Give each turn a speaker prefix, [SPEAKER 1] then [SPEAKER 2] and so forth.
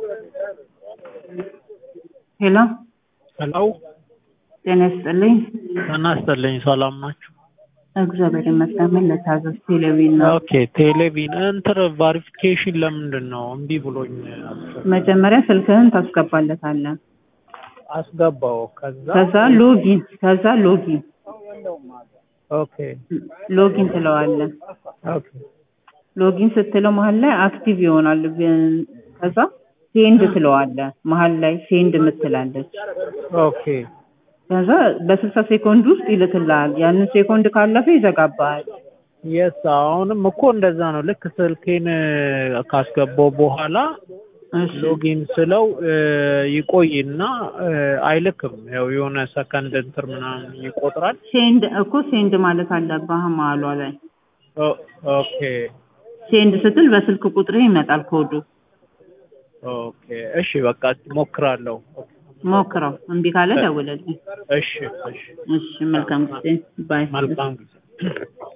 [SPEAKER 1] ሄሎ
[SPEAKER 2] ሄሎ
[SPEAKER 1] ጤና ይስጥልኝ።
[SPEAKER 2] ጤና ይስጥልኝ። ሰላም ናችሁ?
[SPEAKER 1] እግዚአብሔር ይመስገን። ምን ልታዘዝ? ቴሌቪዥን ነው።
[SPEAKER 2] ኦኬ ቴሌቪዥን እንትን ቫሪፊኬሽን ለምንድን ነው እምቢ ብሎኝ?
[SPEAKER 1] መጀመሪያ ስልክህን ታስገባለታለህ።
[SPEAKER 2] አስገባው
[SPEAKER 1] ከዛ ሎጊን
[SPEAKER 2] ኦኬ
[SPEAKER 1] ሎጊን ትለዋለህ።
[SPEAKER 2] ኦኬ
[SPEAKER 1] ሎጊን ስትለው መሀል ላይ አክቲቭ ይሆናል። ከዛ ሴንድ ትለዋለህ። መሀል ላይ ሴንድ የምትላለች።
[SPEAKER 2] ኦኬ
[SPEAKER 1] ከዛ በ60 ሴኮንድ ውስጥ ይልክልሃል። ያንን ሴኮንድ ካለፈ ይዘጋባል።
[SPEAKER 2] የስ አሁንም እኮ እንደዛ ነው። ልክ ስልኬን ካስገባው በኋላ ሎጊን ስለው ይቆይና አይልክም። ያው የሆነ ሰከንድ እንትን ምናምን ይቆጥራል።
[SPEAKER 1] ሴንድ ማለት አለብህ መሀሏ ላይ።
[SPEAKER 2] ኦኬ
[SPEAKER 1] ሴንድ ስትል በስልክ ቁጥር ይመጣል ኮዱ።
[SPEAKER 2] ኦኬ እሺ በቃ ሞክራለሁ።
[SPEAKER 1] ሞክረው። እምቢ ካለ ደውልልኝ።
[SPEAKER 2] እሺ
[SPEAKER 1] መልካም ጊዜ። ባይ።
[SPEAKER 2] መልካም ጊዜ።